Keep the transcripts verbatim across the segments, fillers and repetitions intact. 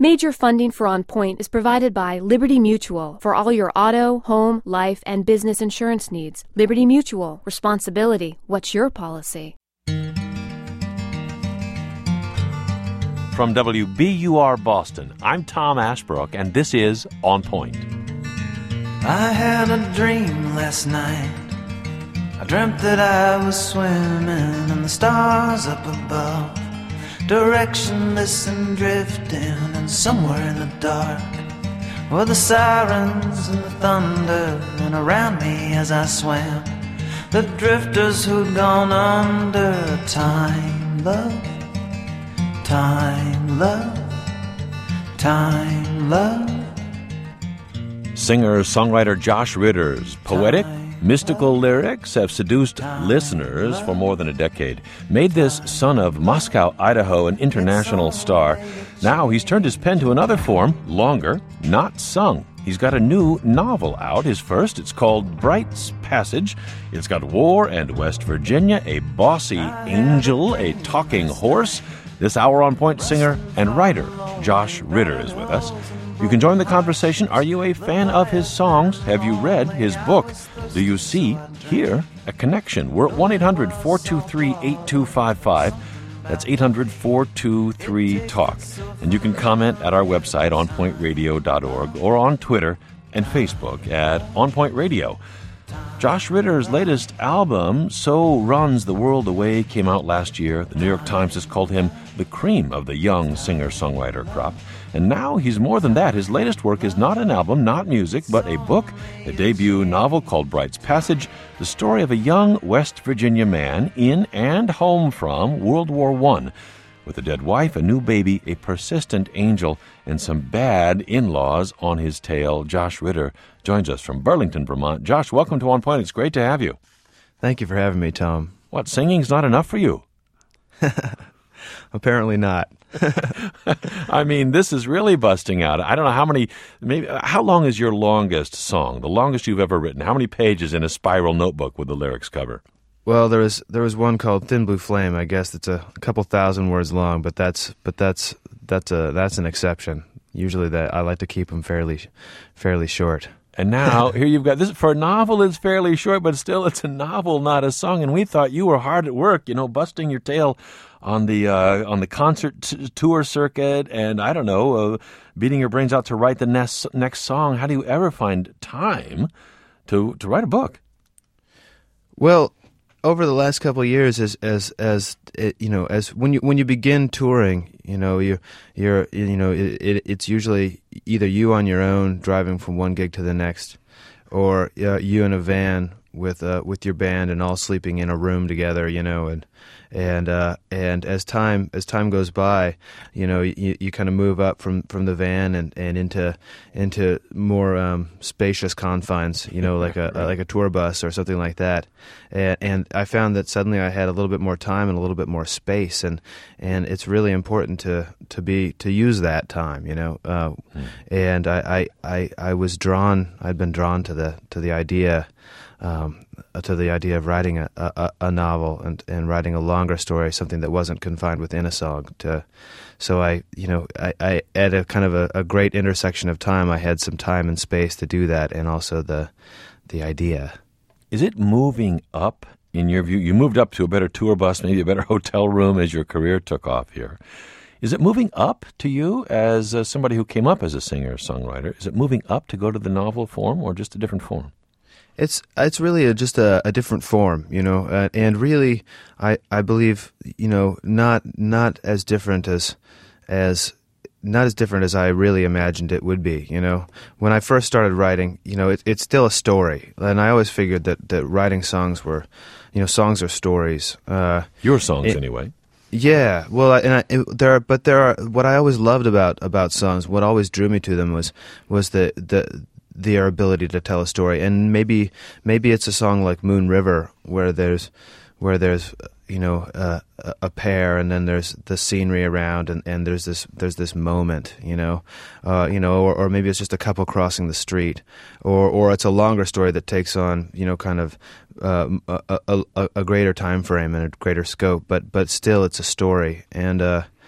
Major funding for On Point is provided by Liberty Mutual for all your auto, home, life, and business insurance needs. Liberty Mutual. Responsibility. What's your policy? From W B U R Boston, I'm Tom Ashbrook, and this is On Point. I had a dream last night. I dreamt that I was swimming in the stars up above, directionless and drifting, and somewhere in the dark were the sirens and the thunder, and around me as I swam, the drifters who'd gone under. Time, love, time, love, time, love. Singer-songwriter Josh Ritter's poetic, mystical lyrics have seduced listeners for more than a decade, made this son of Moscow, Idaho, an international star. Now he's turned his pen to another form, longer, not sung. He's got a new novel out, his first. It's called Bright's Passage. It's got war and West Virginia, a bossy angel, a talking horse. This Hour on Point singer and writer Josh Ritter is with us. You can join the conversation. Are you a fan of his songs? Have you read his book? Do you see, hear a connection? We're at one eight hundred four two three eight two five five. That's eight hundred four two three talk. And you can comment at our website, on point radio dot org, or on Twitter and Facebook at On Point Radio. Josh Ritter's latest album, So Runs the World Away, came out last year. The New York Times has called him the cream of the young singer-songwriter crop. And now he's more than that. His latest work is not an album, not music, but a book, a debut novel called Bright's Passage, the story of a young West Virginia man in and home from World War One, with a dead wife, a new baby, a persistent angel, and some bad in-laws on his tail. Josh Ritter joins us from Burlington, Vermont. Josh, welcome to On Point. It's great to have you. Thank you for having me, Tom. What, singing's not enough for you? Apparently not. I mean, this is really busting out. I don't know how many, maybe, how long is your longest song, the longest you've ever written? How many pages in a spiral notebook would the lyrics cover? Well, there was there was one called Thin Blue Flame. I guess it's a, a couple thousand words long, but that's but that's that's a that's an exception. Usually, that I like to keep them fairly fairly short. And now here you've got this for a novel. It's fairly short, but still, it's a novel, not a song. And we thought you were hard at work, you know, busting your tail on the uh, on the concert t- tour circuit, and I don't know, uh, beating your brains out to write the next next song. How do you ever find time to to write a book? Well, over the last couple of years, as as as it, you know, as when you when you begin touring, you know, you you're you know, it, it, it's usually either you on your own driving from one gig to the next, or uh, you in a van with uh, with your band and all sleeping in a room together, you know, and and uh, and as time as time goes by, you know, you, you kind of move up from, from the van and, and into into more um, spacious confines, you know, like a right. like a tour bus or something like that. And, and I found that suddenly I had a little bit more time and a little bit more space, and and it's really important to, to be to use that time, you know. Uh, hmm. And I, I, I, I was drawn. I'd been drawn to the to the idea. Um, to the idea of writing a, a, a novel and, and writing a longer story, something that wasn't confined within a song. To, so I, you know, I, I at a kind of a, a great intersection of time, I had some time and space to do that, and also the the idea. Is it moving up, in your view? You moved up to a better tour bus, maybe a better hotel room as your career took off here. Is it moving up to you as uh, somebody who came up as a singer-songwriter? Is it moving up to go to the novel form, or just a different form? It's it's really a, just a, a different form, you know, uh, and really, I, I believe, you know, not not as different as as not as different as I really imagined it would be. You know, when I first started writing, you know, it, it's still a story, and I always figured that, that writing songs were, you know, songs are stories. Uh, Your songs, it, anyway. Yeah, well, and I, it, there are, but there are. What I always loved about, about songs, what always drew me to them was was the the. their ability to tell a story. And maybe maybe it's a song like Moon River, where there's where there's you know uh, a pair, and then there's the scenery around, and, and there's this there's this moment, you know, uh, you know, or, or maybe it's just a couple crossing the street, or or it's a longer story that takes on, you know, kind of uh, a, a, a greater time frame and a greater scope, but but still it's a story. And uh,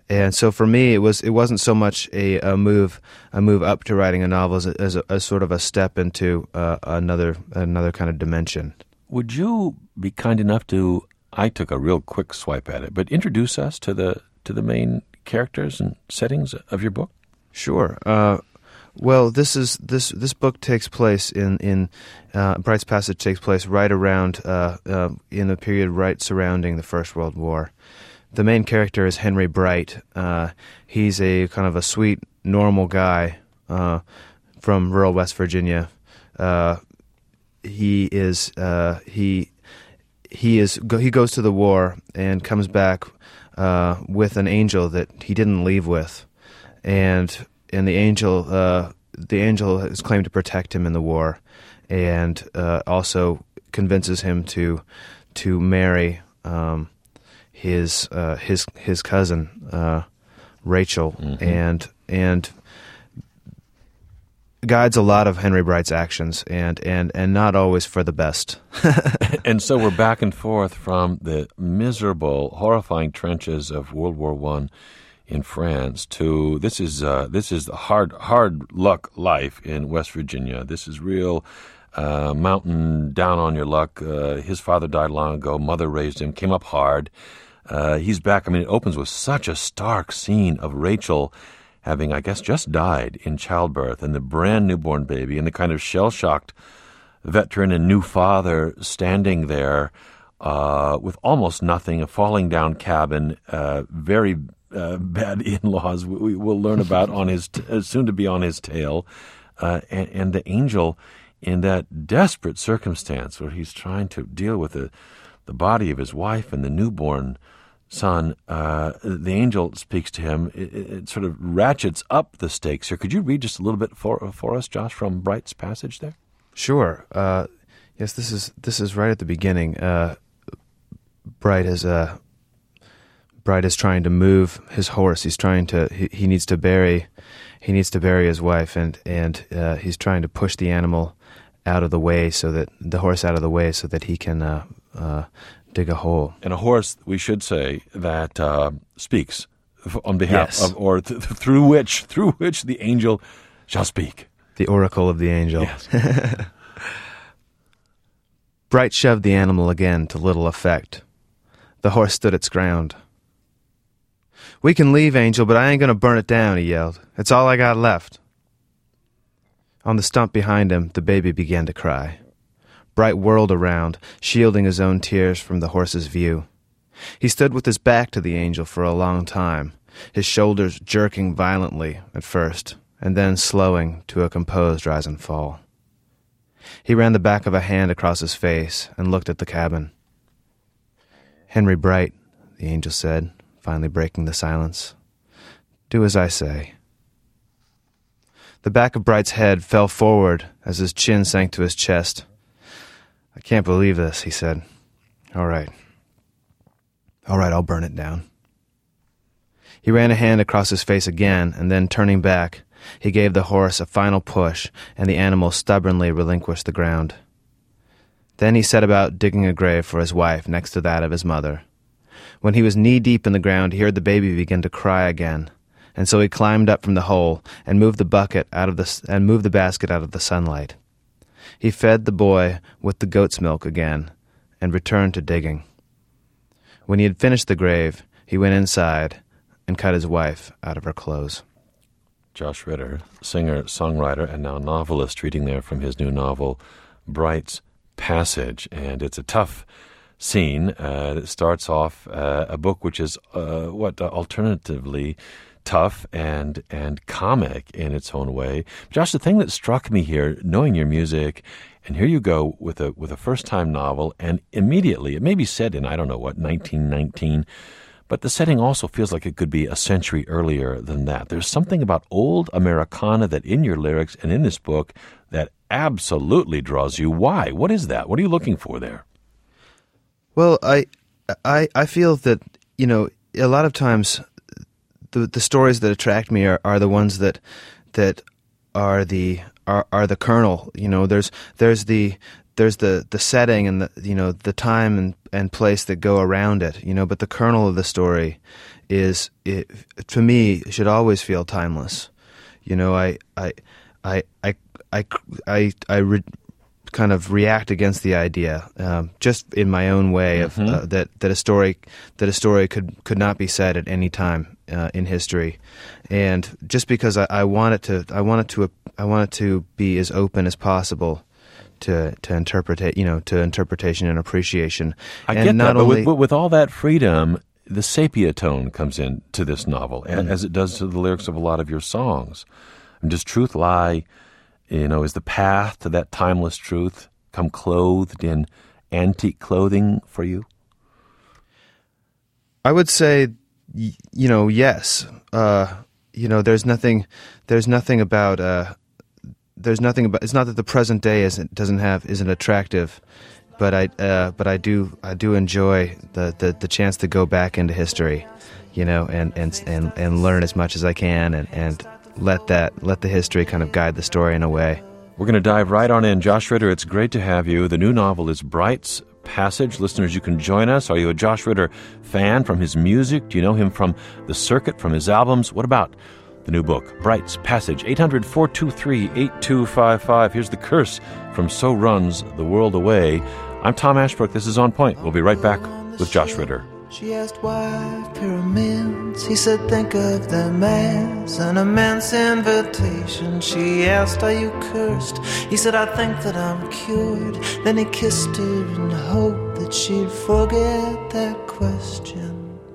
And so for me, it was it wasn't so much a, a move a move up to writing a novel as a, as a, as sort of a step into uh, another another kind of dimension. Would you be kind enough to? I took a real quick swipe at it, but introduce us to the to the main characters and settings of your book. Sure. Uh, well, this is this this book takes place in in uh, Bright's Passage takes place right around uh, uh, in the period right surrounding the First World War. The main character is Henry Bright. Uh, he's a kind of a sweet, normal guy uh, from rural West Virginia. Uh, he is uh, he he is go, he goes to the war and comes back uh, with an angel that he didn't leave with, and and the angel uh, the angel has claimed to protect him in the war, and uh, also convinces him to to marry. Um, his uh, his his cousin uh, Rachel, mm-hmm. and and guides a lot of Henry Bright's actions, and and and not always for the best. And so we're back and forth from the miserable, horrifying trenches of World War One in France to this is uh, this is the hard hard luck life in West Virginia. This is real. Uh, mountain down on your luck. Uh, his father died long ago. Mother raised him. Came up hard. Uh, he's back. I mean, it opens with such a stark scene of Rachel having, I guess, just died in childbirth, and the brand newborn baby, and the kind of shell-shocked veteran and new father standing there uh, with almost nothing, a falling down cabin, uh, very uh, bad in-laws we will learn about on his t- soon to be on his tail, uh, and, and the angel in that desperate circumstance where he's trying to deal with the the body of his wife and the newborn son, uh, the angel speaks to him. It, it sort of ratchets up the stakes here. Could you read just a little bit for for us, Josh, from Bright's Passage there? Sure. Uh, yes, this is this is right at the beginning. Uh, Bright is uh, Bright is trying to move his horse. He's trying to. He, he needs to bury. He needs to bury his wife, and and uh, he's trying to push the animal out of the way so that the horse out of the way so that he can uh, uh, dig a hole. And a horse, we should say, that uh, speaks on behalf yes. of, or th- through which through which the angel shall speak. The oracle of the angel. Yes. Bright shoved the animal again to little effect. The horse stood its ground. "We can leave, Angel, but I ain't going to burn it down," he yelled. "It's all I got left." On the stump behind him, the baby began to cry. Bright whirled around, shielding his own tears from the horse's view. He stood with his back to the angel for a long time, his shoulders jerking violently at first, and then slowing to a composed rise and fall. He ran the back of a hand across his face and looked at the cabin. "Henry Bright," the angel said, finally breaking the silence. "Do as I say." The back of Bright's head fell forward as his chin sank to his chest. "I can't believe this," he said. All right. All right, I'll burn it down." He ran a hand across his face again, and then, turning back, he gave the horse a final push, and the animal stubbornly relinquished the ground. Then he set about digging a grave for his wife next to that of his mother. When he was knee-deep in the ground, he heard the baby begin to cry again, and so he climbed up from the hole and moved the bucket out of the and moved the basket out of the sunlight. He fed the boy with the goat's milk again, and returned to digging. When he had finished the grave, he went inside and cut his wife out of her clothes. Josh Ritter, singer, songwriter, and now novelist, reading there from his new novel, Bright's Passage. And it's a tough scene. Uh, it starts off uh, a book which is, uh, what, uh, alternatively tough and and comic in its own way. Josh, the thing that struck me here, knowing your music, and here you go with a with a first-time novel, and immediately, it may be set in, I don't know what, nineteen nineteen, but the setting also feels like it could be a century earlier than that. There's something about old Americana that in your lyrics and in this book that absolutely draws you. Why? What is that? What are you looking for there? Well, I I I feel that, you know, a lot of times the the stories that attract me are, are the ones that that are the are, are the kernel. You know, there's there's the there's the, the setting and the you know the time and and place that go around it, you know. But the kernel of the story is, it, to me, should always feel timeless. You know, I I I I I I, I re, kind of react against the idea, um, just in my own way, of mm-hmm. uh, that that a story that a story could could not be said at any time uh, in history, and just because I, I want it to, I want it to, I want it to be as open as possible to to interpret, you know, to interpretation and appreciation. I and get not that, but only, with, with all that freedom, the sepia tone comes into this novel, mm-hmm. as it does to the lyrics of a lot of your songs. And does truth lie? You know, is the path to that timeless truth come clothed in antique clothing for you? I would say, you know, yes. Uh, you know, there's nothing, there's nothing about, uh, there's nothing about. It's not that the present day isn't doesn't have isn't attractive, but I, uh, but I do, I do enjoy the, the, the chance to go back into history, you know, and and and, and learn as much as I can, and and. Let that, let the history kind of guide the story in a way. We're going to dive right on in. Josh Ritter, it's great to have you. The new novel is Bright's Passage. Listeners, you can join us. Are you a Josh Ritter fan from his music? Do you know him from the circuit, from his albums? What about the new book, Bright's Passage? eight hundred, four two three, eight two five five. Here's the curse from So Runs the World Away. I'm Tom Ashbrook. This is On Point. We'll be right back with Josh Ritter. She asked why pyramids. He said think of them as an immense invitation. She asked are you cursed? He said I think that I'm cured. Then he kissed her in hope that she'd forget that question.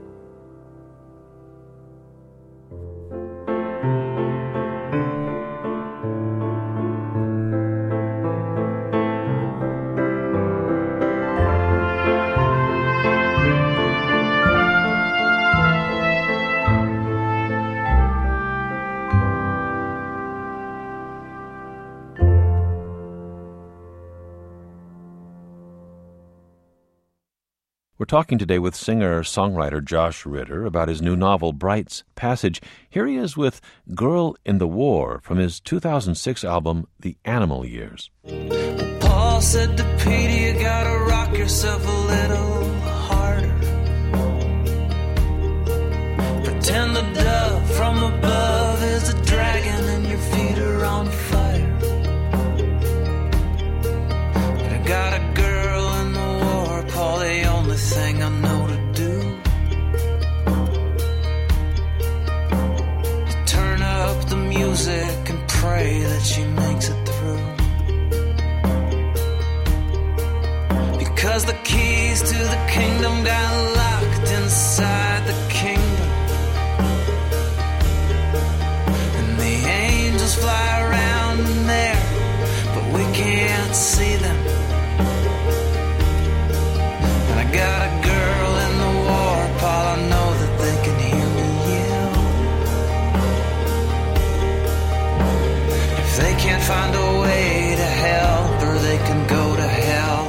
We're talking today with singer-songwriter Josh Ritter about his new novel, Bright's Passage. Here he is with Girl in the War from his two thousand six album, The Animal Years. Paul said to Peter, you gotta rock yourself a little harder. Pretend the dove from above is a dragon and your feet are on fire. But I got a girl in the war, Paul, the only thing I know to do is turn up the music and pray that she makes it through. Because the keys to the kingdom got locked inside the kingdom, and the angels fly around in there, but we can't see them. And I got a girl in the war, Paul, I know that they can hear me yell. If they can't find a way to help her, they can go to hell.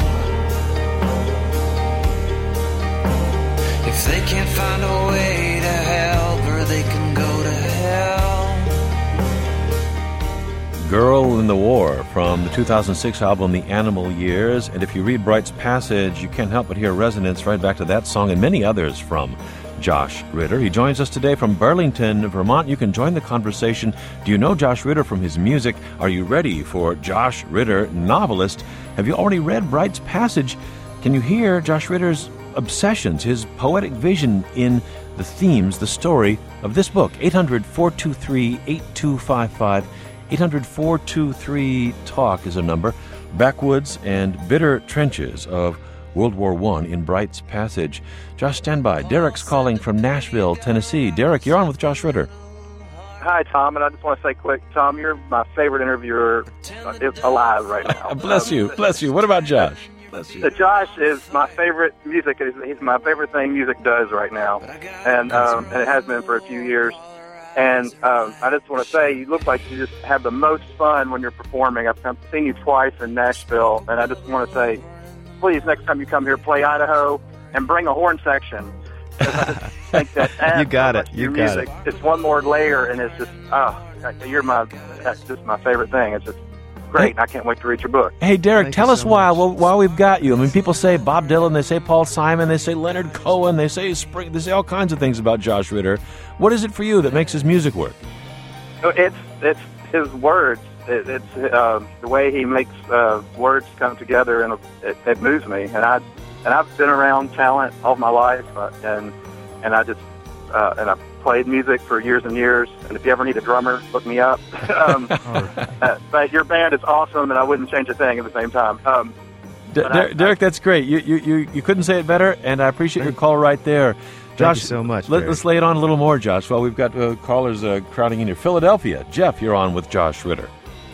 If they can't find a way to help her, they can go to hell. Girl in the War from the two thousand six album, The Animal Years. And if you read Bright's Passage, you can't help but hear resonance right back to that song and many others from Josh Ritter. He joins us today from Burlington, Vermont. You can join the conversation. Do you know Josh Ritter from his music? Are you ready for Josh Ritter, novelist? Have you already read Bright's Passage? Can you hear Josh Ritter's obsessions, his poetic vision in the themes, the story of this book? eight hundred, four two three, eight two five five. eight hundred, four two three, talk is a number. Backwoods and bitter trenches of World War One in Bright's Passage. Josh, stand by. Derek's calling from Nashville, Tennessee. Derek, you're on with Josh Ritter. Hi, Tom, and I just want to say quick, Tom, you're my favorite interviewer alive right now. Bless um, you, bless you. What about Josh? Bless you. Uh, Josh is my favorite music. He's, he's my favorite thing music does right now, and um, and it has been for a few years. And um, I just want to say, you look like you just have the most fun when you're performing. I've, I've seen you twice in Nashville, and I just want to say, please, next time you come here, play Idaho and bring a horn section. I just think that adds You got so it. much to You your got music. it. It's one more layer, and it's just, oh, you're my, that's just my favorite thing. It's just great. Hey. I can't wait to read your book. Hey, Derek, Thank tell you us so why, much. while, while we've got you. I mean, people say Bob Dylan, they say Paul Simon, they say Leonard Cohen, they say Spring, they say all kinds of things about Josh Ritter. What is it for you that makes his music work? It's it's his words. It, it's uh, the way he makes uh, words come together, and it, it moves me. And I and I've been around talent all my life, uh, and and I just uh, and I played music for years and years. And if you ever need a drummer, look me up. um, uh, but your band is awesome, and I wouldn't change a thing at the same time. Um, D- But Der- I- Derek, that's great. You, you you you couldn't say it better, and I appreciate your call right there. Josh, you so much, Let, Derek. let's lay it on a little more, Josh. Well, we've got uh, callers uh, crowding in here. Philadelphia, Jeff, you're on with Josh Ritter.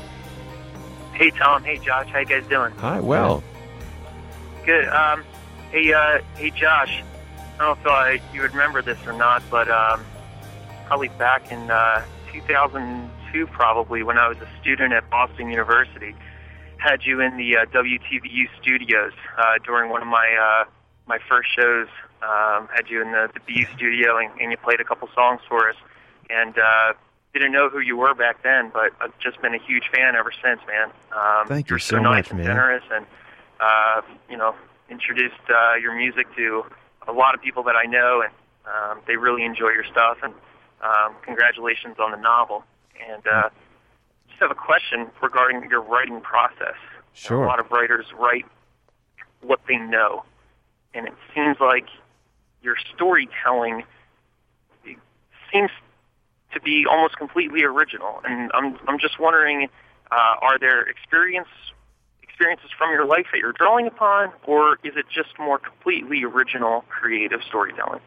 Hey, Tom. Hey, Josh. How you guys doing? Hi, well, Good. Um, hey, uh, hey, Josh. I don't know if uh, you would remember this or not, but um, probably back in uh, two thousand two, probably when I was a student at Boston University, had you in the uh, W T V U studios uh, during one of my uh, my first shows. Um, had you in the, the B U studio, and, and you played a couple songs for us. And uh, didn't know who you were back then, but I've just been a huge fan ever since, man. Um, Thank you you're so nice much, and man. generous, and uh, you know, introduced uh, your music to a lot of people that I know, and um, they really enjoy your stuff. And um, congratulations on the novel. And uh, just have a question regarding your writing process. Sure. A lot of writers write what they know, and it seems like your storytelling seems to be almost completely original. And I'm I'm just wondering, uh, are there experience experiences from your life that you're drawing upon, or is it just more completely original creative storytelling?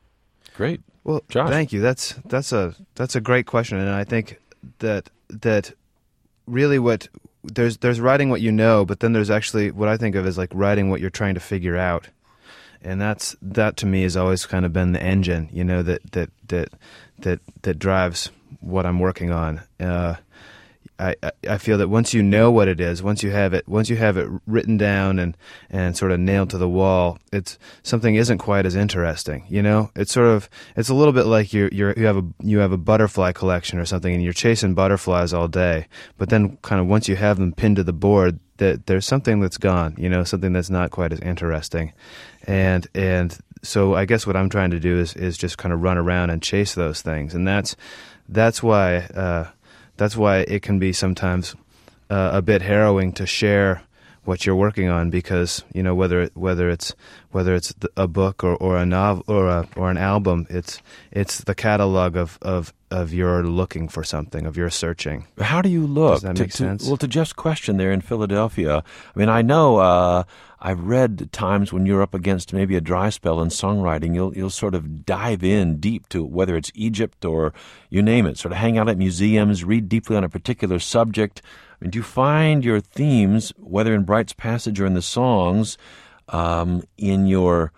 great. Well, Josh. thank you. That's that's a that's a great question, and I think that that really what there's there's writing what you know, but then there's actually what I think of as like writing what you're trying to figure out, and that's that to me has always kind of been the engine, you know, that that that that that drives what I'm working on. Uh, I, I I feel that once you know what it is, once you have it, once you have it written down and, and sort of nailed to the wall, it's something isn't quite as interesting. You know, it's sort of it's a little bit like you you you have a you have a butterfly collection or something, and you're chasing butterflies all day. But then, kind of once you have them pinned to the board, that there's something that's gone. You know, something that's not quite as interesting, and and so I guess what I'm trying to do is is just kind of run around and chase those things, and that's that's why. Uh, That's why it can be sometimes uh, a bit harrowing to share what you're working on, because you know whether it, whether it's whether it's a book or, or a novel or a, or an album, it's it's the catalog of, of, of your looking for something, of your searching. How do you look? Does that to, make to- sense? Well, to Jeff's question there in Philadelphia, I mean, I know uh, I've read times when you're up against maybe a dry spell in songwriting, you'll you'll sort of dive in deep to whether it's Egypt or you name it, sort of hang out at museums, read deeply on a particular subject. I mean, do you find your themes, whether in Bright's Passage or in the songs, um, in your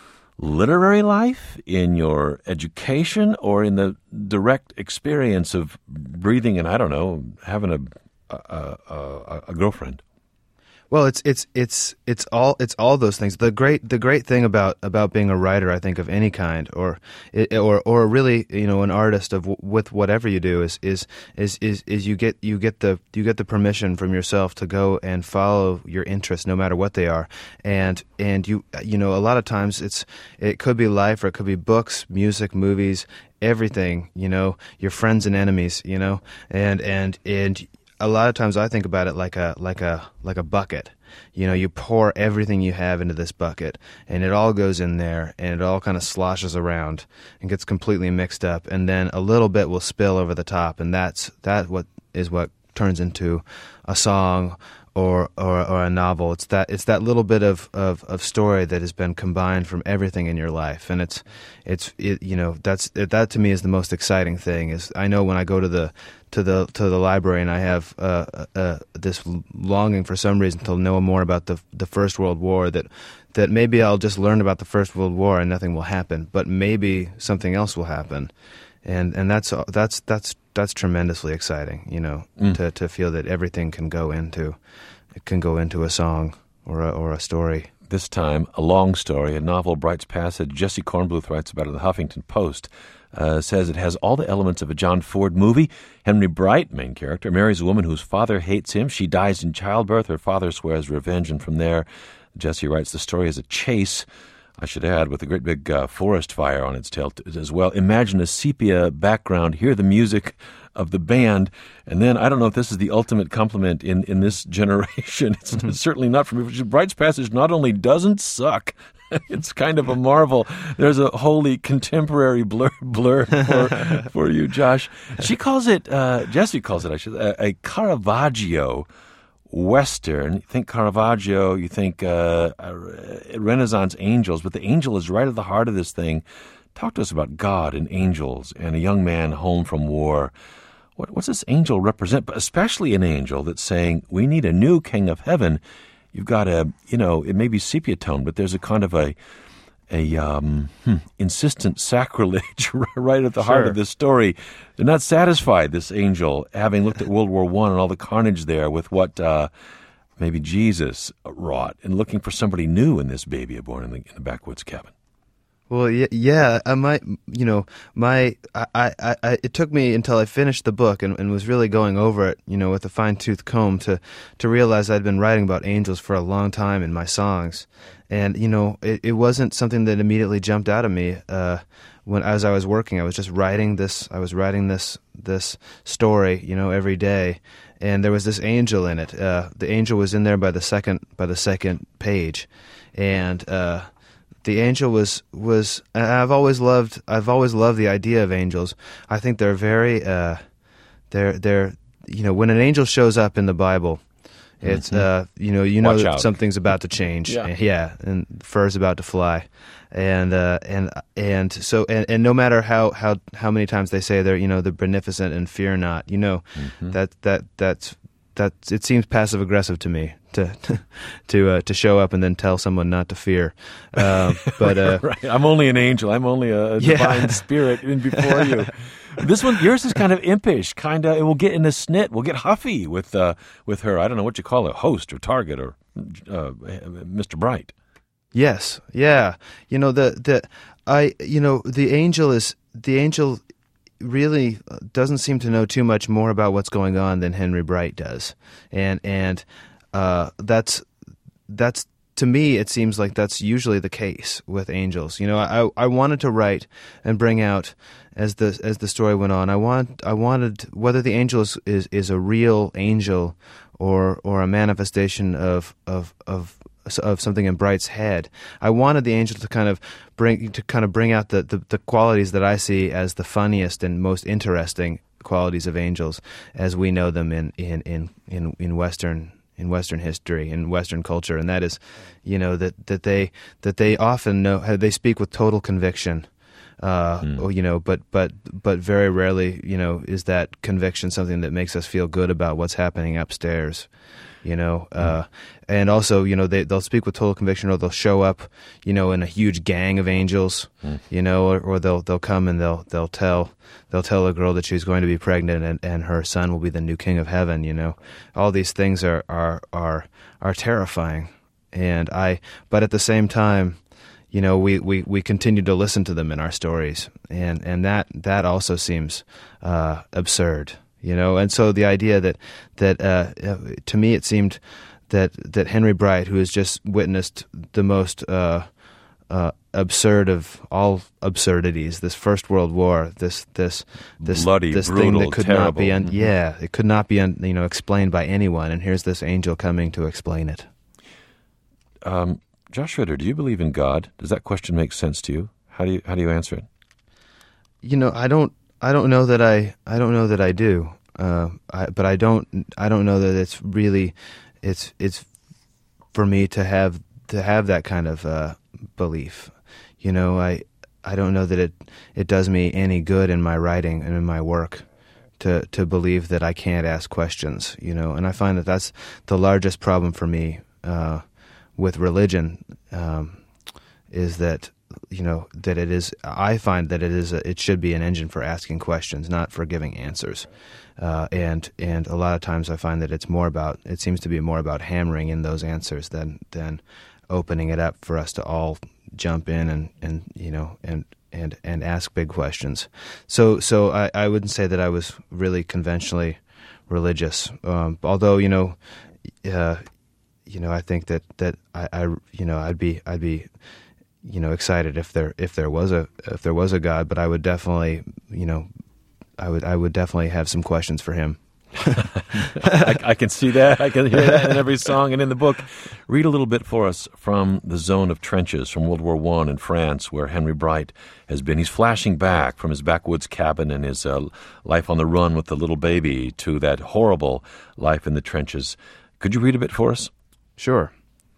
literary life, in your education, or in the direct experience of breathing and, I don't know, having a a, a, a girlfriend? Well, it's it's it's it's all it's all those things. The great the great thing about, about being a writer, I think, of any kind, or or or really, you know, an artist of with whatever you do, is is is is, is you get you get the you get the permission from yourself to go and follow your interests, no matter what they are, and and you you know a lot of times it's it could be life or it could be books, music, movies, everything. You know, your friends and enemies. You know, and and and. A lot of times I think about it like a like a like a bucket. You know, you pour everything you have into this bucket, and it all goes in there, and it all kind of sloshes around and gets completely mixed up, and then a little bit will spill over the top, and that's that what is what turns into a song or or, or a novel. It's that it's that little bit of, of, of story that has been combined from everything in your life, and it's it's it, you know that's that to me is the most exciting thing. Is I know when I go to the to the to the library and I have uh, uh, this longing for some reason to know more about the the First World War, that that maybe I'll just learn about the First World War and nothing will happen, but maybe something else will happen, and and that's that's that's that's tremendously exciting, you know, Mm. to to feel that everything can go into it can go into a song or a, or a story. This time, a long story, a novel, Bright's Passage. Jesse Kornbluth writes about it in the Huffington Post. uh, says it has all the elements of a John Ford movie. Henry Bright, main character, marries a woman whose father hates him. She dies in childbirth. Her father swears revenge, and from there, Jesse writes the story as a chase, I should add, with a great big uh, forest fire on its tail t- as well. Imagine a sepia background, hear the music of the band, and then, I don't know if this is the ultimate compliment in, in this generation. It's mm-hmm. certainly not for me. Bright's passage not only doesn't suck, it's kind of a marvel. There's a wholly contemporary blur, blur for, for you, Josh. She calls it, uh, Jesse calls it, I should, a, a Caravaggio Western. You think Caravaggio, you think uh, Renaissance angels, but the angel is right at the heart of this thing. Talk to us about God and angels and a young man home from war. What, what's this angel represent? But especially an angel that's saying, we need a new king of heaven. You've got a, you know, it may be sepia tone, but there's a kind of a a um, hmm, insistent sacrilege right at the Sure. heart of this story. They're not satisfied, this angel, having looked at World War One and all the carnage there with what uh, maybe Jesus wrought, and looking for somebody new in this baby born in the, in the backwoods cabin. Well, yeah, yeah. I might, you know, my, I, I, I, it took me until I finished the book and, and was really going over it, you know, with a fine-tooth comb to, to realize I'd been writing about angels for a long time in my songs, and you know, it, it wasn't something that immediately jumped out of me uh, when as I was working. I was just writing this. I was writing this this story, you know, every day, and there was this angel in it. Uh, the angel was in there by the second by the second page, and. Uh, The angel was was. I've always loved. I've always loved the idea of angels. I think they're very. Uh, they're they're. You know, when an angel shows up in the Bible, it's mm-hmm. uh, you know you know Watch that out. something's about to change. Yeah, yeah, and fur's about to fly, and uh, and and so and, and no matter how, how, how many times they say they're you know the beneficent and fear not, you know mm-hmm. that that that's that it seems passive aggressive to me. To to uh, to show up and then tell someone not to fear, uh, but uh, right. I'm only an angel. I'm only a, a Yeah. divine spirit in before you. This one, yours is kind of impish, kind of. It will get in a snit. We'll get huffy with uh, with her. I don't know what you call it, host or target or uh, Mister Bright. Yes, yeah. You know the the I you know the angel is the angel really doesn't seem to know too much more about what's going on than Henry Bright does, and and. Uh, that's that's to me. It seems like that's usually the case with angels. You know, I I wanted to write and bring out as the as the story went on. I want I wanted whether the angel is, is, is a real angel or or a manifestation of of of of something in Bright's head. I wanted the angel to kind of bring to kind of bring out the, the, the qualities that I see as the funniest and most interesting qualities of angels as we know them in in in in, in Western. in Western history, in Western culture, and that is, you know, that, that they that they often know they speak with total conviction, uh, mm. or, you know, but but but very rarely, you know, is that conviction something that makes us feel good about what's happening upstairs, you know, uh, mm. and also, you know, they they'll speak with total conviction, or they'll show up, you know, in a huge gang of angels, mm. you know, or, or they'll they'll come and they'll they'll tell. They'll tell a girl that she's going to be pregnant, and, and her son will be the new king of heaven. You know, all these things are are are are terrifying, and I. But at the same time, you know, we, we, we continue to listen to them in our stories, and, and that that also seems uh, absurd. You know, and so the idea that that uh, to me it seemed that that Henry Bright, who has just witnessed the most. Uh, Uh, absurd of all absurdities, this First World War, this this this bloody, this brutal, thing that could terrible. not be, un- mm-hmm. yeah, it could not be, un- you know, explained by anyone. And here's this angel coming to explain it. Um, Josh Ritter, do you believe in God? Does that question make sense to you? How do you how do you answer it? You know, I don't, I don't know that I, I don't know that I do. Uh, I, but I don't, I don't know that it's really, it's it's for me to have to have that kind of. Uh, belief. You know, I I don't know that it it does me any good in my writing and in my work to to believe that I can't ask questions, you know, and I find that that's the largest problem for me uh, with religion um, is that, you know, that it is, I find that it is a, it should be an engine for asking questions, not for giving answers. Uh, and and a lot of times I find that it's more about, it seems to be more about hammering in those answers than than opening it up for us to all jump in and, and you know and and, and ask big questions. So so I, I wouldn't say that I was really conventionally religious, um, although you know, uh, you know, I think that that I, I you know I'd be I'd be you know excited if there if there was a if there was a God, but I would definitely you know I would I would definitely have some questions for him. I, I can see that. I can hear that in every song and in the book. Read a little bit for us from the zone of trenches from World War One in France, where Henry Bright has been. He's flashing back from his backwoods cabin and his uh, life on the run with the little baby to that horrible life in the trenches. Could you read a bit for us? Sure.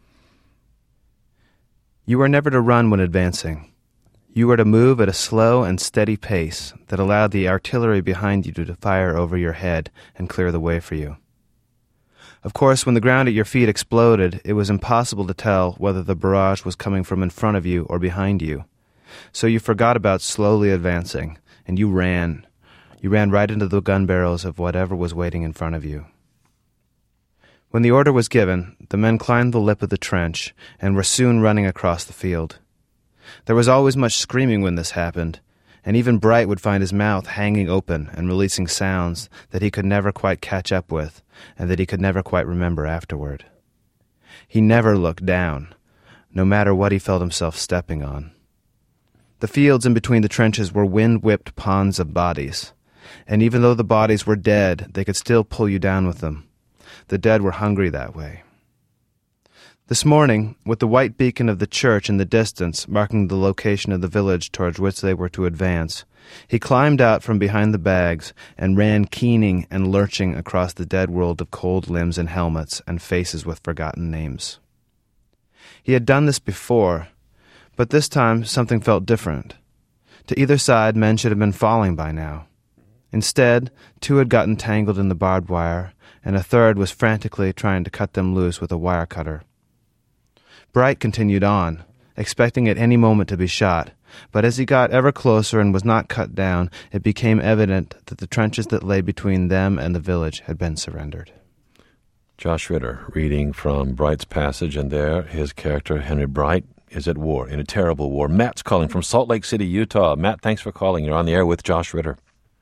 You are never to run when advancing. You are to move at a slow and steady pace that allowed the artillery behind you to fire over your head and clear the way for you. Of course, when the ground at your feet exploded, it was impossible to tell whether the barrage was coming from in front of you or behind you. So you forgot about slowly advancing, and you ran. You ran right into the gun barrels of whatever was waiting in front of you. When the order was given, the men climbed the lip of the trench and were soon running across the field. There was always much screaming when this happened, and even Bright would find his mouth hanging open and releasing sounds that he could never quite catch up with and that he could never quite remember afterward. He never looked down, no matter what he felt himself stepping on. The fields in between the trenches were wind-whipped ponds of bodies, and even though the bodies were dead, they could still pull you down with them. The dead were hungry that way. This morning, with the white beacon of the church in the distance marking the location of the village towards which they were to advance, he climbed out from behind the bags and ran keening and lurching across the dead world of cold limbs and helmets and faces with forgotten names. He had done this before, but this time something felt different. To either side, men should have been falling by now. Instead, two had gotten tangled in the barbed wire, and a third was frantically trying to cut them loose with a wire cutter. Bright continued on, expecting at any moment to be shot, but as he got ever closer and was not cut down, it became evident that the trenches that lay between them and the village had been surrendered. Josh Ritter reading from Bright's passage, and there his character, Henry Bright, is at war, in a terrible war. Matt's calling from Salt Lake City, Utah. Matt, thanks for calling. You're on the air with Josh Ritter.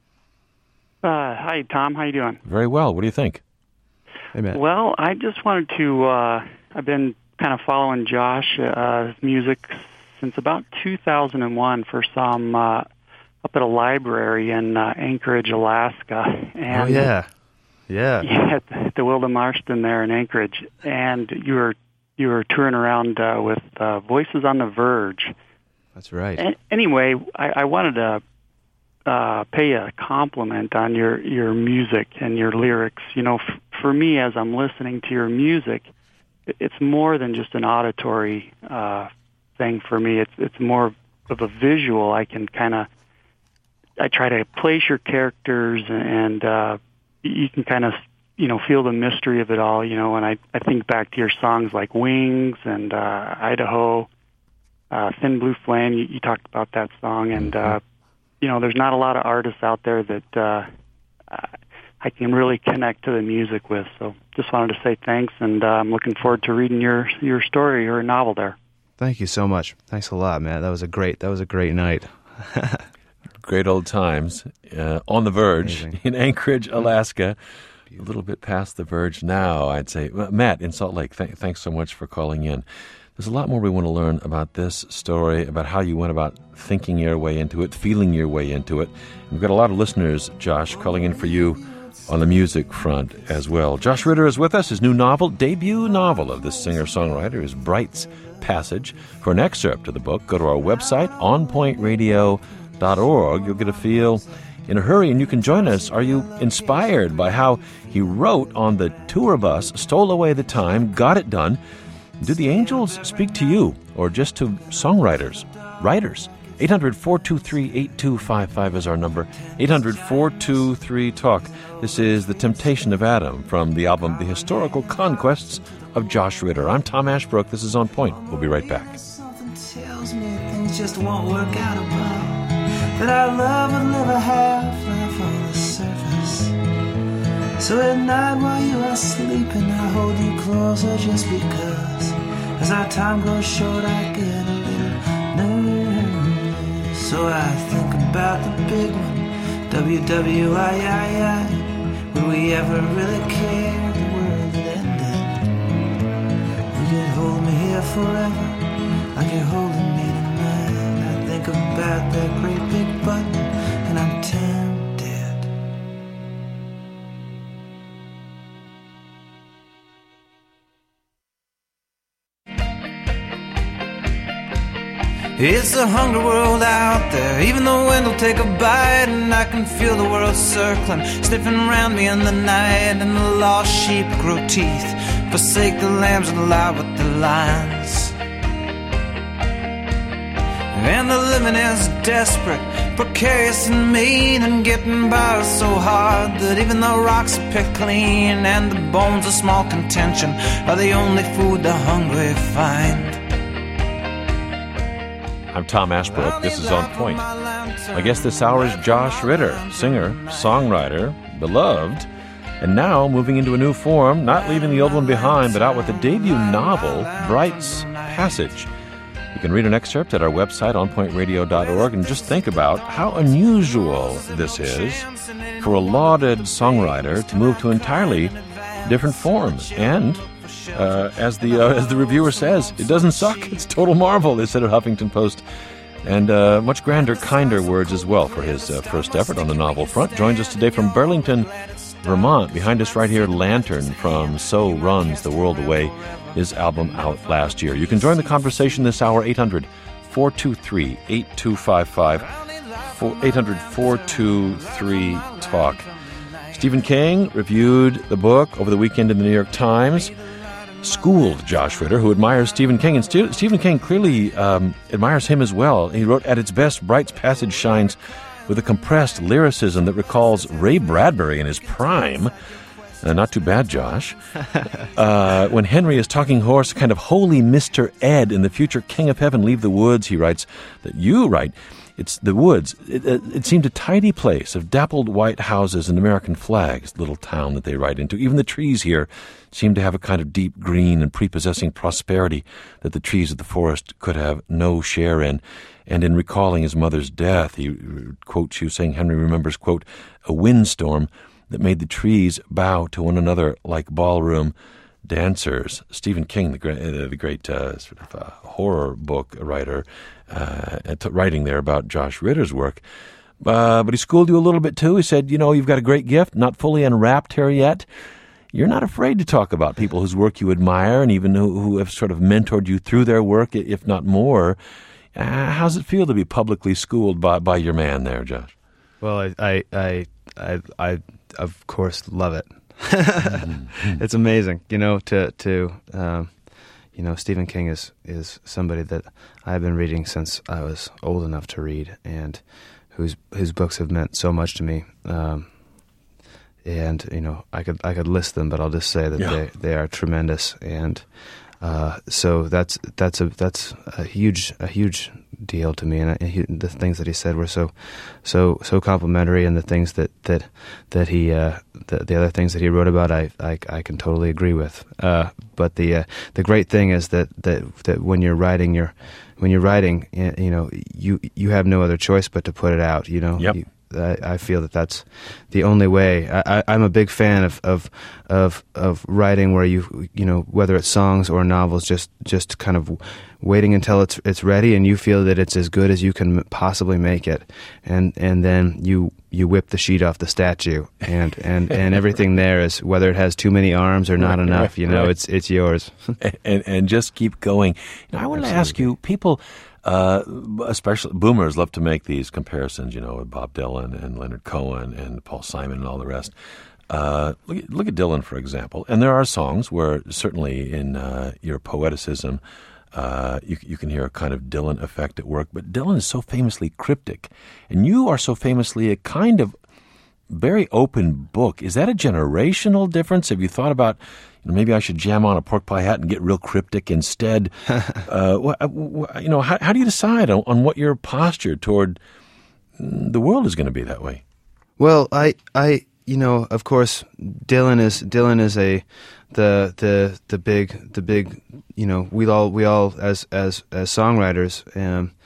Uh, hi, Tom. How you doing? Very well. What do you think? Hey, Matt. Well, I just wanted to, uh, I've been kind of following Josh, uh, his music since about two thousand one for some, uh, up at a library in uh, Anchorage, Alaska. And, oh, yeah. Yeah. Yeah, at the Wilda Marston there in Anchorage. And you were you were touring around uh, with uh, Voices on the Verge. That's right. A- anyway, I, I wanted to uh, pay a compliment on your, your music and your lyrics. You know, f- for me, as I'm listening to your music, it's more than just an auditory uh, thing for me. It's it's more of a visual. I can kind of, I try to place your characters, and uh, you can kind of, you know, feel the mystery of it all. You know, and I, I think back to your songs like Wings and uh, Idaho, uh, Thin Blue Flame. You, you talked about that song, and uh, you know, there's not a lot of artists out there that uh, I can really connect to the music with. So just wanted to say thanks, and uh, I'm looking forward to reading your your story or novel there. Thank you so much. Thanks a lot, Matt. That was a great that was a great night. Great old times uh, on the Verge. Amazing. In Anchorage, Alaska. Beautiful. A little bit past the Verge now, I'd say. Matt in Salt Lake, th- thanks so much for calling in. There's a lot more we want to learn about this story, about how you went about thinking your way into it, feeling your way into it. And we've got a lot of listeners, Josh, calling in for you on the music front as well. Josh Ritter is with us. His new novel, debut novel of this singer-songwriter, is Bright's Passage. For an excerpt of the book, go to our website, on point radio dot org. You'll get a feel in a hurry, and you can join us. Are you inspired by how he wrote on the tour bus, stole away the time, got it done? Do the angels speak to you, or just to songwriters, writers? eight hundred, four two three, eight two five five is our number. eight hundred, four two three, talk. This is The Temptation of Adam from the album The Historical Conquests of Josh Ritter. I'm Tom Ashbrook. This is On Point. We'll be right back. Something tells me things just won't work out above, that our love will never have life on the surface. So at night while you are sleeping, I hold you closer just because. As our time goes short, I get a little nervous. So I think about the big one, W W I I I. Would we ever really care if the world had ended? Would it hold me here forever, like you're holding me tonight? I think about that great big button, and I'm tempted. It's a hungry world out there, even the wind will take a bite, and I can feel the world circling, sniffing around me in the night, and the lost sheep grow teeth, forsake the lambs and lie with the lions. And the living is desperate, precarious and mean, and getting by is so hard that even the rocks are picked clean, and the bones of small contention are the only food the hungry find. I'm Tom Ashbrook. This is On Point. My guest this hour is Josh Ritter, singer, songwriter, beloved, and now moving into a new form, not leaving the old one behind, but out with the debut novel, Bright's Passage. You can read an excerpt at our website, on point radio dot org, and just think about how unusual this is for a lauded songwriter to move to entirely different forms. And Uh, as the uh, as the reviewer says, it doesn't suck. It's total marvel, they said at Huffington Post. And uh, much grander, kinder words as well for his uh, first effort on the novel front. Joins us today from Burlington, Vermont. Behind us right here, Lantern from So Runs the World Away, his album out last year. You can join the conversation this hour, eight hundred, four two three, eight two five five, eight hundred, four two three, talk. Stephen King reviewed the book over the weekend in the New York Times. Schooled Josh Ritter, who admires Stephen King, and St- Stephen King clearly um, admires him as well. He wrote, at its best, Bright's Passage shines with a compressed lyricism that recalls Ray Bradbury in his prime. Uh, not too bad, Josh. Uh, when Henry is talking horse, a kind of holy Mister Ed in the future King of Heaven, leave the woods, he writes, that you write, it's the woods. It, it, it seemed a tidy place of dappled white houses and American flags, little town that they ride into. Even the trees here seemed to have a kind of deep green and prepossessing prosperity that the trees of the forest could have no share in. And in recalling his mother's death, he quotes you saying, Henry remembers, quote, a windstorm that made the trees bow to one another like ballroom dancers. Stephen King, the great, uh, the great uh, sort of uh, horror book writer, uh, t- writing there about Josh Ritter's work. Uh, but he schooled you a little bit too. He said, you know, you've got a great gift, not fully unwrapped here yet. You're not afraid to talk about people whose work you admire and even who, who have sort of mentored you through their work, if not more. Uh, how's it feel to be publicly schooled by, by your man there, Josh? Well, I, I, I, I, I of course, love it. mm-hmm. It's amazing, you know, to, to um, you know, Stephen King is, is somebody that I've been reading since I was old enough to read, and whose whose books have meant so much to me. Um, and you know, I could I could list them, but I'll just say that yeah. they they are tremendous, and uh, so that's that's a that's a huge a huge deal to me. And I, he, the things that he said were so so so complimentary, and the things that that that he uh, the, the other things that he wrote about, I I, I can totally agree with. Uh, but the uh, the great thing is that, that that when you're writing your when you're writing, you know, you you have no other choice but to put it out. You know. Yep. You, I, I feel that that's the only way. I, I, I'm a big fan of, of of of writing where you you know, whether it's songs or novels, just just kind of waiting until it's it's ready and you feel that it's as good as you can possibly make it, and and then you you whip the sheet off the statue, and and, and everything there is, whether it has too many arms or not right, enough, right, you know, right. it's it's yours. and, and and just keep going. Now, I want to ask you, people. Uh, especially boomers love to make these comparisons, you know, with Bob Dylan and Leonard Cohen and Paul Simon and all the rest. Uh, look, at, look at Dylan, for example. And there are songs where certainly in uh, your poeticism, uh, you, you can hear a kind of Dylan effect at work. But Dylan is so famously cryptic. And you are so famously a kind of very open book. Is that a generational difference? Have you thought about, you know, maybe I should jam on a pork pie hat and get real cryptic instead? uh, wh- wh- you know, how, how do you decide on, on what your posture toward the world is going to be that way? Well, I, I, you know, of course, Dylan is Dylan is a the the the big the big, you know, we all we all as as as songwriters um,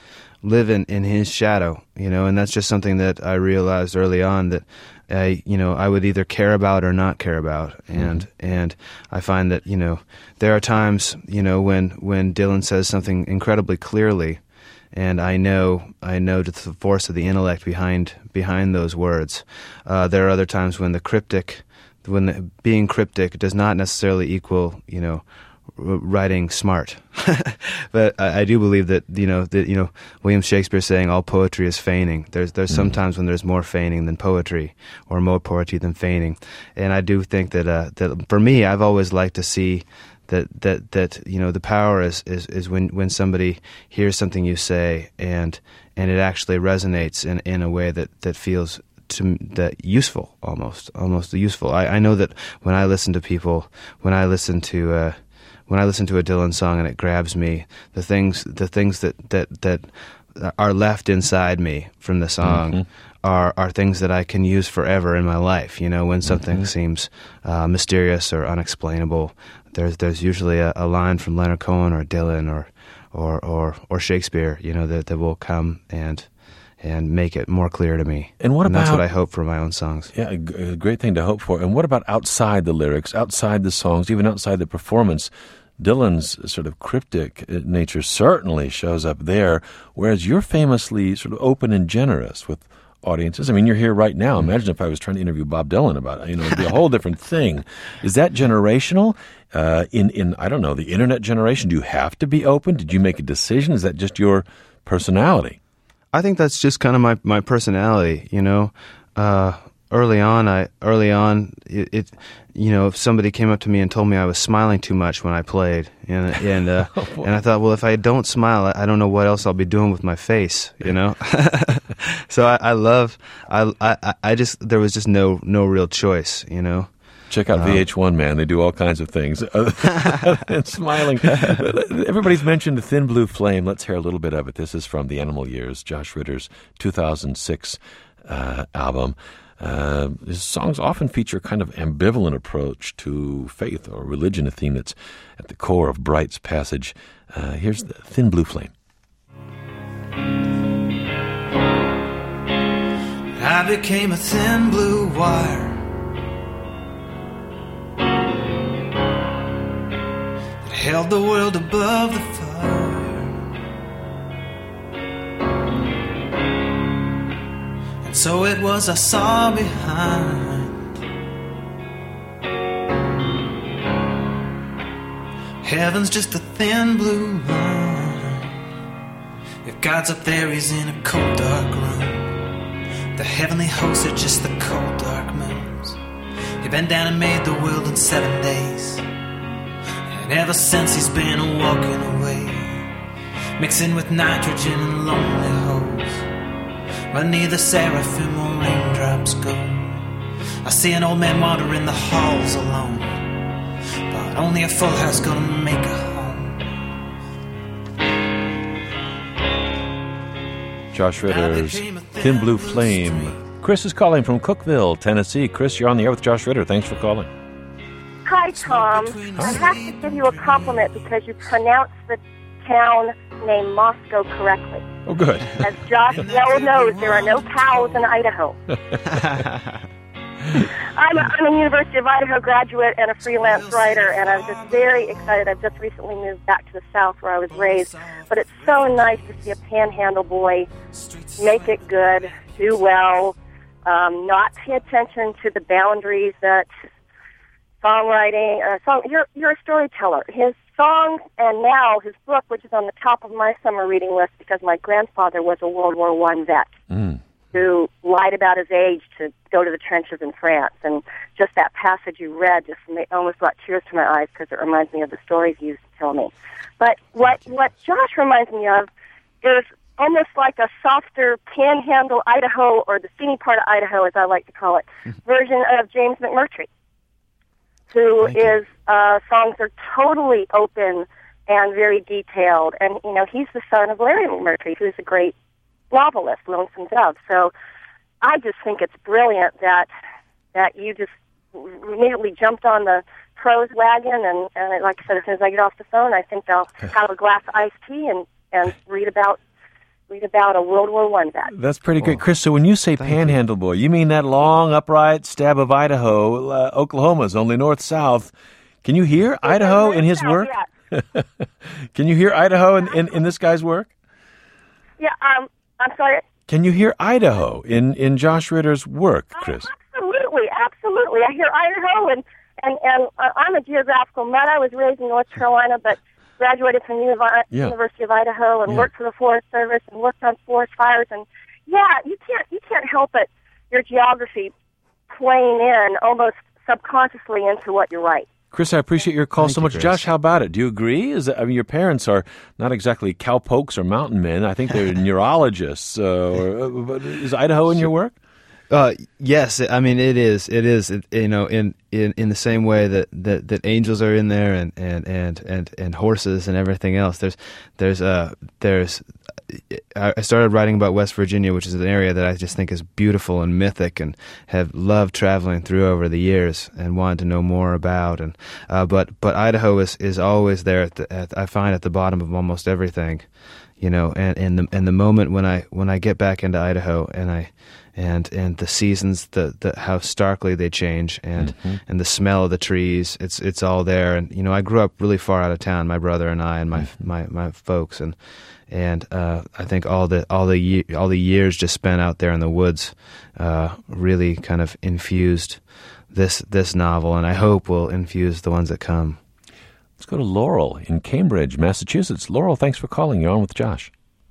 live in, in his shadow, you know, and that's just something that I realized early on that I, you know, I would either care about or not care about, and mm-hmm. and I find that, you know, there are times, you know, when when Dylan says something incredibly clearly, and I know I know the force of the intellect behind behind those words. Uh, there are other times when the cryptic, when the, being cryptic does not necessarily equal, you know, writing smart. But I, I do believe that, you know, that, you know, William Shakespeare saying all poetry is feigning. There's there's mm. sometimes when there's more feigning than poetry, or more poetry than feigning. And I do think that uh, that for me, I've always liked to see that that that you know, the power is, is, is when, when somebody hears something you say and and it actually resonates in, in a way that, that feels to that useful, almost almost useful. I, I know that when I listen to people, when I listen to uh, when I listen to a Dylan song and it grabs me, the things the things that, that, that are left inside me from the song mm-hmm. are are things that I can use forever in my life. You know, when something mm-hmm. seems uh, mysterious or unexplainable, there's there's usually a, a line from Leonard Cohen or Dylan or or or, or Shakespeare, you know, that, that will come and and make it more clear to me. And what and about... that's what I hope for my own songs. Yeah, a, g- a great thing to hope for. And what about outside the lyrics, outside the songs, even outside the performance? Dylan's sort of cryptic nature certainly shows up there, whereas you're famously sort of open and generous with audiences. I mean, you're here right now. Imagine if I was trying to interview Bob Dylan about it. You know, it'd be a whole different thing. Is that generational? Uh, in, in, I don't know, the internet generation, do you have to be open? Did you make a decision? Is that just your personality? I think that's just kind of my, my personality, you know. Uh, early on, I early on, it, it, you know, if somebody came up to me and told me I was smiling too much when I played, and and uh, and I thought, well, if I don't smile, I, I don't know what else I'll be doing with my face, you know. So I, I love, I, I I just there was just no no real choice, you know. Check out V H one, man. They do all kinds of things. And smiling. Everybody's mentioned the Thin Blue Flame. Let's hear a little bit of it. This is from The Animal Years, Josh Ritter's two thousand six uh, album. Uh, his songs often feature a kind of ambivalent approach to faith or religion, a theme that's at the core of Bright's passage. Uh, here's the Thin Blue Flame. I became a thin blue wire held the world above the fire, and so it was I saw behind. Heaven's just a thin blue line. If God's up there, he's in a cold dark room. The heavenly hosts are just the cold dark moons. He bent down and made the world in seven days. And ever since he's been walking away, mixing with nitrogen and lonely holes, where neither seraphim or raindrops go. I see an old man wandering the halls alone, but only a full house gonna make a home. Josh Ritter's Thin Blue Flame. Chris is calling from Cookeville, Tennessee. Chris, you're on the air with Josh Ritter. Thanks for calling. Hi, Tom. I have to give you a compliment because you pronounced the town name Moscow correctly. Oh, good. As Josh well knows, there are no cows in Idaho. I'm, a, I'm a University of Idaho graduate and a freelance writer, and I'm just very excited. I've just recently moved back to the South where I was raised, but it's so nice to see a panhandle boy make it good, do well, um, not pay attention to the boundaries that songwriting, uh, song, you're, you're a storyteller. His songs and now his book, which is on the top of my summer reading list because my grandfather was a World War One vet mm. who lied about his age to go to the trenches in France. And just that passage you read just made, almost brought tears to my eyes because it reminds me of the stories he used to tell me. But what, what Josh reminds me of is almost like a softer panhandle Idaho, or the skinny part of Idaho, as I like to call it, version of James McMurtry, who Thank is, uh, songs are totally open and very detailed. And, you know, he's the son of Larry McMurtry, who's a great novelist, Lonesome Dove. So I just think it's brilliant that that you just immediately jumped on the prose wagon. And, and like I said, as soon as I get off the phone, I think I'll have a glass of iced tea and, and read about read about a World War One vet. That's pretty great. Chris, so when you say Panhandle Boy, you mean that long, upright stab of Idaho? Uh, Oklahoma's only north-south. Can you hear Idaho in his work? Yeah. Can you hear Idaho in, in, in this guy's work? Yeah, um, I'm sorry. Can you hear Idaho in, in Josh Ritter's work, Chris? Oh, absolutely, absolutely. I hear Idaho, and, and, and uh, I'm a geographical nut. I was raised in North Carolina, but graduated from Uni- yeah. University of Idaho and yeah. worked for the Forest Service and worked on forest fires. And, yeah, you can't you can't help it, your geography playing in almost subconsciously into what you write. Chris, I appreciate your call Thank so you, much. Chris. Josh, how about it? Do you agree? Is that, I mean, your parents are not exactly cowpokes or mountain men. I think they're neurologists. Uh, or, but is Idaho in your work? Uh, yes, I mean it is. It is. It, you know, in, in, in the same way that, that, that angels are in there, and, and, and, and, and horses and everything else. There's there's uh there's. I started writing about West Virginia, which is an area that I just think is beautiful and mythic, and have loved traveling through over the years and wanted to know more about. And uh, but but Idaho is, is always there. At the, at, I find at the bottom of almost everything, you know. And, and the and the moment when I when I get back into Idaho and I. And and the seasons, the, the how starkly they change, and mm-hmm. and the smell of the trees, it's it's all there. And you know, I grew up really far out of town, my brother and I, and my mm-hmm. my, my folks, and and uh, I think all the all the ye- all the years just spent out there in the woods, uh, really kind of infused this this novel, and I hope will infuse the ones that come. Let's go to Laurel in Cambridge, Massachusetts. Laurel, thanks for calling. You're on with Josh.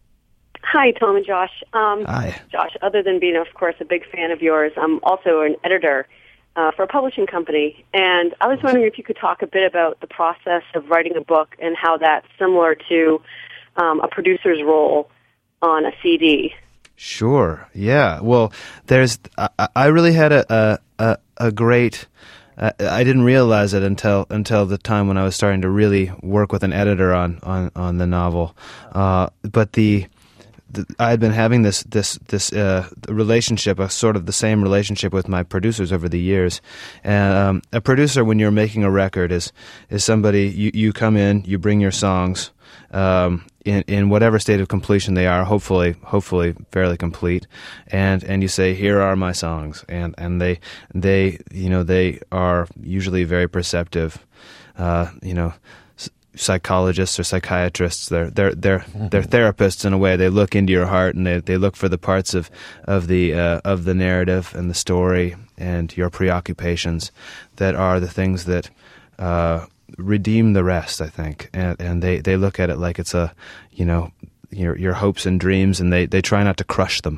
Hi, Tom and Josh. Um, Hi. Josh, other than being, of course, a big fan of yours, I'm also an editor uh, for a publishing company. And I was wondering if you could talk a bit about the process of writing a book and how that's similar to um, a producer's role on a C D. Sure. Yeah. Well, there's. I, I really had a a, a great. Uh, I didn't realize it until until the time when I was starting to really work with an editor on on, on the novel. Uh, but the. I had been having this this this uh, relationship, a sort of the same relationship with my producers over the years. And um, a producer, when you're making a record, is is somebody you, you come in, you bring your songs um, in in whatever state of completion they are, hopefully hopefully fairly complete, and and you say, here are my songs, and and they they you know they are usually very perceptive, uh, you know. Psychologists or psychiatrists, they're they're they're they're therapists in a way. They look into your heart, and they, they look for the parts of of the uh, of the narrative and the story and your preoccupations that are the things that uh, redeem the rest, I think. And and they, they look at it like it's a you know your your hopes and dreams, and they, they try not to crush them.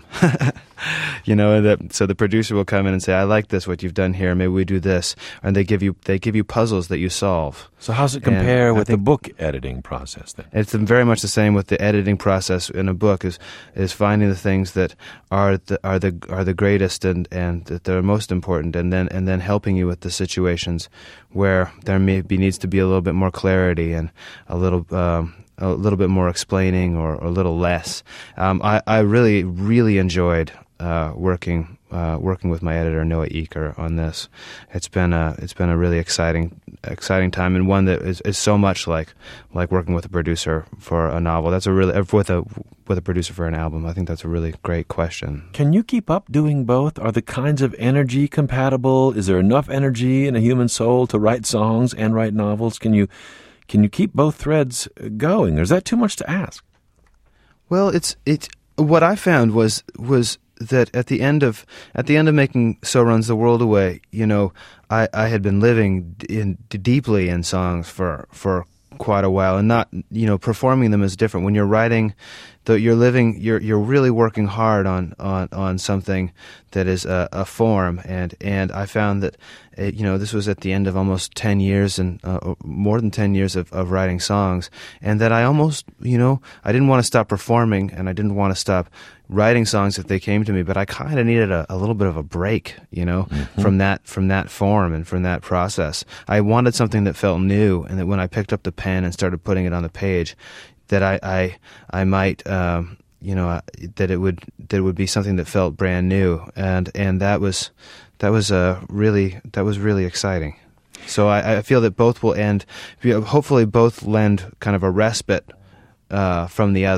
You know, that so the producer will come in and say, I like this, what you've done here, maybe we do this, and they give you they give you puzzles that you solve. So how's it compare with the book editing process then? It's very much the same with the editing process in a book, is is finding the things that are the are the are the greatest and, and that they're most important, and then and then helping you with the situations where there maybe needs to be a little bit more clarity and a little um, a little bit more explaining, or, or a little less. Um, I, I really, really enjoyed uh, working uh, working with my editor Noah Eaker on this. It's been a it's been a really exciting exciting time, and one that is, is so much like like working with a producer for a novel. That's a really with a with a producer for an album. I think that's a really great question. Can you keep up doing both? Are the kinds of energy compatible? Is there enough energy in a human soul to write songs and write novels? Can you Can you keep both threads going, or is that too much to ask? Well, it's it's what I found was was that at the end of at the end of making So Runs the World Away, you know, I, I had been living in deeply in songs for for quite a while, and not you know performing them is different. When you're writing, though, you're living, you're you're really working hard on on, on something that is a, a form, and and I found that it, you know this was at the end of almost ten years and uh, more than ten years of, of writing songs, and that I almost you know I didn't want to stop performing, and I didn't want to stop writing songs if they came to me, but I kind of needed a, a little bit of a break, you know, mm-hmm. from that from that form and from that process. I wanted something that felt new, and that when I picked up the pen and started putting it on the page, that I I, I might um, you know uh, that it would that it would be something that felt brand new, and and that was that was uh, really that was really exciting. So I, I feel that both will end. Hopefully, both lend kind of a respite uh, from the other.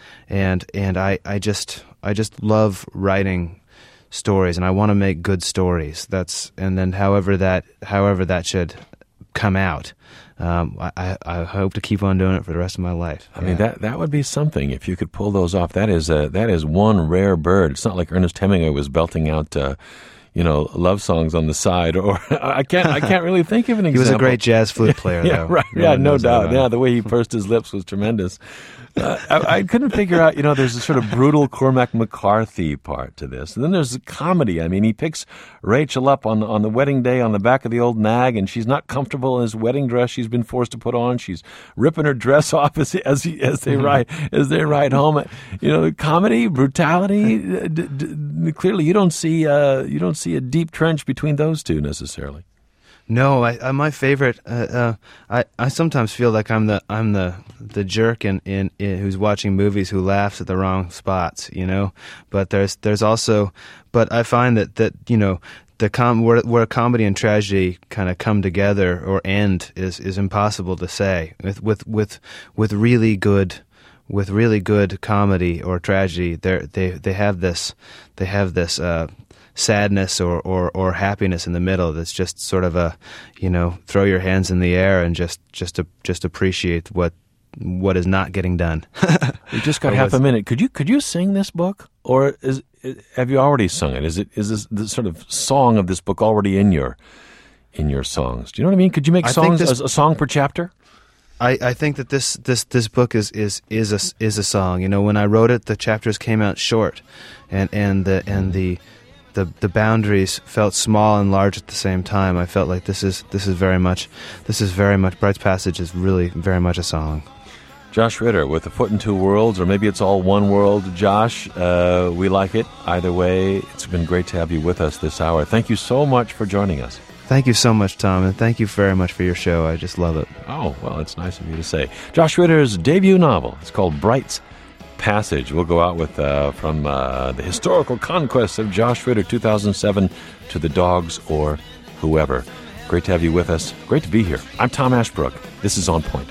and and I, I just I just love writing stories, and I want to make good stories. That's and then however that however that should come out. Um, I, I hope to keep on doing it for the rest of my life. I yeah. mean, that that would be something if you could pull those off. That is a, that is one rare bird. It's not like Ernest Hemingway was belting out, uh, you know, love songs on the side. Or I can't I can't really think of an example. He was a great jazz flute player, yeah, though. Right. Yeah, no doubt. Yeah, the way he pursed his lips was tremendous. Uh, I, I couldn't figure out, you know, there's a sort of brutal Cormac McCarthy part to this. And then there's the comedy. I mean, he picks Rachel up on, on the wedding day on the back of the old nag, and she's not comfortable in his wedding dress she's been forced to put on. She's ripping her dress off as as, he, as they ride as they ride home. You know, the comedy, brutality. D- d- clearly, you don't see uh, you don't see a deep trench between those two necessarily. No, I, I my favorite. Uh, uh, I I sometimes feel like I'm the I'm the the jerk in, in, in who's watching movies who laughs at the wrong spots, you know. But there's there's also, but I find that, that you know the com where where comedy and tragedy kind of come together or end is, is impossible to say. With with with with really good. With really good comedy or tragedy, they they they have this they have this uh, sadness or, or, or happiness in the middle. That's just sort of a, you know, throw your hands in the air and just just to, just appreciate what what is not getting done. We just got half a minute. Could you could you sing this book, or is have you already sung it? Is it is this the sort of song of this book already in your in your songs? Do you know what I mean? Could you make I songs this, a, a song per chapter? I, I think that this, this, this book is, is, is a is a song. You know, when I wrote it, the chapters came out short, and, and the and the, the the boundaries felt small and large at the same time. I felt like this is this is very much this is very much Bright's Passage is really very much a song. Josh Ritter with A Foot in Two Worlds, or maybe it's all one world. Josh, uh, we like it either way. It's been great to have you with us this hour. Thank you so much for joining us. Thank you so much, Tom, and thank you very much for your show. I just love it. Oh, well, it's nice of you to say. Josh Ritter's debut novel. It's called Bright's Passage. We'll go out with uh, from uh, The Historical Conquest of Josh Ritter, two thousand seven, to The Dogs or Whoever. Great to have you with us. Great to be here. I'm Tom Ashbrook. This is On Point.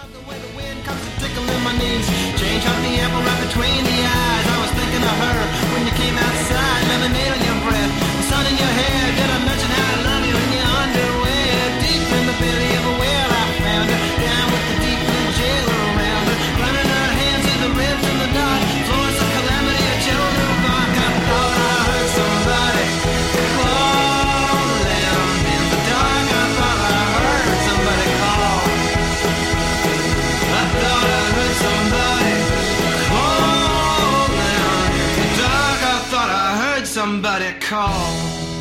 Somebody call.